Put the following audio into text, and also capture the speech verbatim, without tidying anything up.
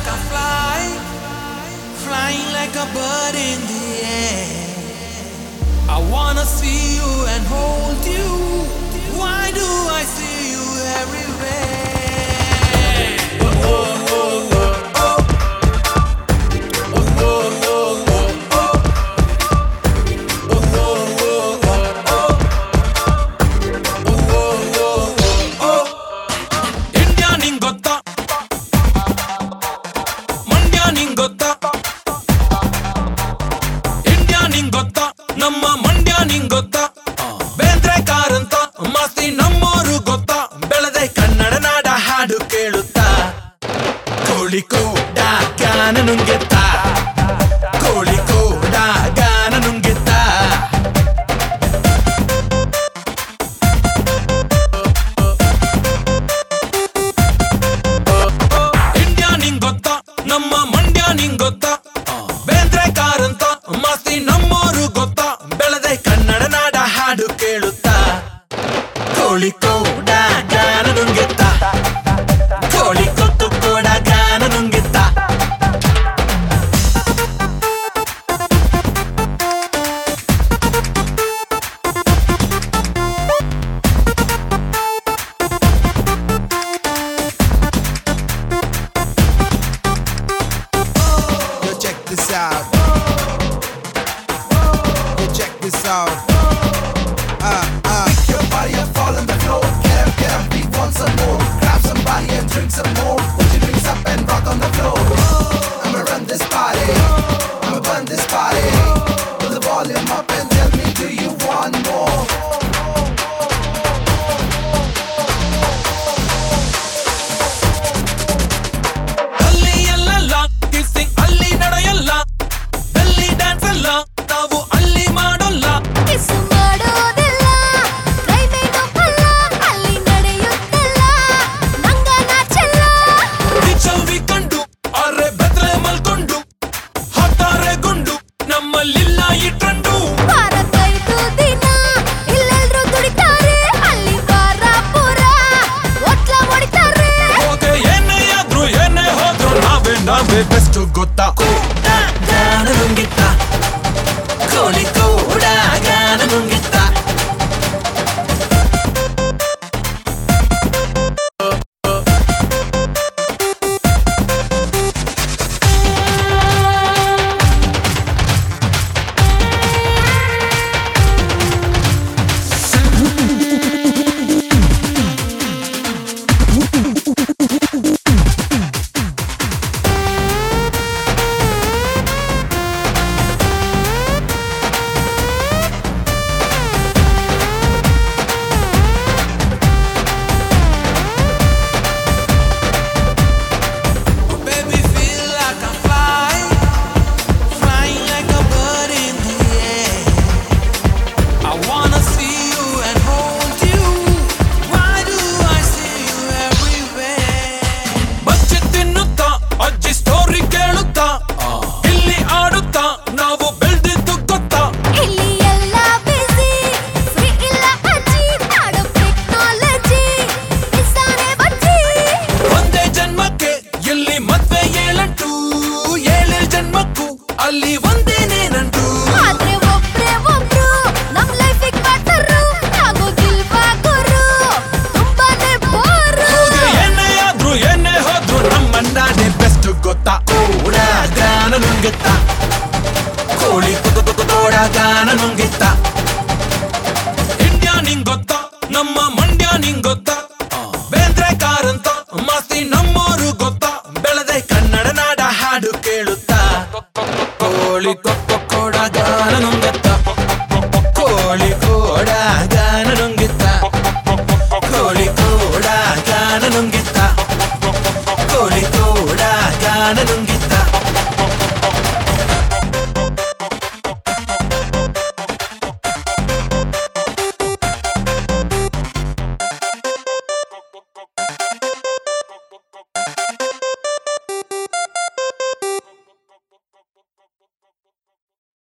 a fly, flying like a bird in the air. I wanna see you and hold you. Why do I see you everywhere? Oh, oh, oh, oh, oh. Oh, oh, oh, oh, oh. Oh, oh, oh, oh, oh. Oh, oh, oh, oh. India ningotta, Mandya ningotta. India ningotta, namma Mandya ningotta. Bendre Karanth ಮಸ್ತಿ ನಮ್ಮೋರು ಗೊತ್ತಾ ಬೆಳೆದೆ ಕನ್ನಡ ನಾಡ ಹಾಡು ಕೇಳುತ್ತಾ ಕೋಳಿ ಕೂಡ ಗಾನ ನುಂಗೆತ್ತ ಕೋಳಿ ಕೂಡ ಗಾನ ನುಂಗೆತ್ತ ಇಂಡಿಯಾ ನಿಂಗೊತ್ತ ನಮ್ಮ ಮಂಡ್ಯ ನಿಂಗೊತ್ತ ಬೇಂದ್ರೆ ಕಾರಂತ ಮಸ್ತಿ ನಮ್ಮೋರು ಗೊತ್ತಾ ಬೆಳೆದೆ ಕನ್ನಡ ನಾಡ ಹಾಡು ಕೇಳುತ್ತಾ ಕೋಳಿ ಕೂಡ ಗಾನ ನುಂಗೆತ್ತ ಕೋಳಿ ಕೊತ್ತು ಕೂಡ ಗಾನ ನುಂಗೆತ್ತ Yo, check this out. Yo, check this out. Uh, uh. Pick your body and fall on the floor. Get up, get up, we want some more. Grab somebody and drink some more. Put your drinks up and rock on the floor. I'ma run this party. I'ma burn this party. Put the volume up and tell me, do you want more? ಅಲ್ಲಿ ಎಲ್ಲಲ್ಲ kissing ಅಲ್ಲಿ ನಡೆಯಲ್ಲ belly dance ಅಲ್ಲ ನಾವು ಅಲ್ಲಿ ಮಾಡೋಲ್ಲ kiss ಮಾಡೋದಿಲ್ಲ ಕೈ ಮೇನೊಪ್ಪಲ್ಲ ಅಲ್ಲಿ ನಡೆಯುತ್ತಲ್ಲ ನಂಗ ನಾಚಲ್ಲ ಚೌವಿ ಕಂಡು ಅರೆ ಬೆದ್ರೆ ಮಲ್ಕೊಂಡು ಹಾಕ್ತಾರೆ ಗುಂಡು ನಮ್ಮಲ್ಲಿಲ್ಲ ಈ ಟ್ರೆಂಡು ವಾರಕ್ಕೈದು ದಿನ ಇಲ್ಲೆಲ್ರೂ ದುಡಿತಾರೆ ಅಲ್ಲಿ ವಾರ ಪೂರ ಒಟ್ಲ ಹೊಡಿತಾರೆ ಹೋಗೆ ಏನೇ ಆದ್ರೂ ಏನೇ ಹೋದ್ರು ನಾವೇ ನಾವೇ ಬೆಸ್ಟ್ ಗೊತ್ತಾ ಕೂಡ ಗಾನ ನುಂಗಿತ್ತ ಕೋಳಿ ಕೂಡ ಗಾನ ನುಂಗಿತ್ತ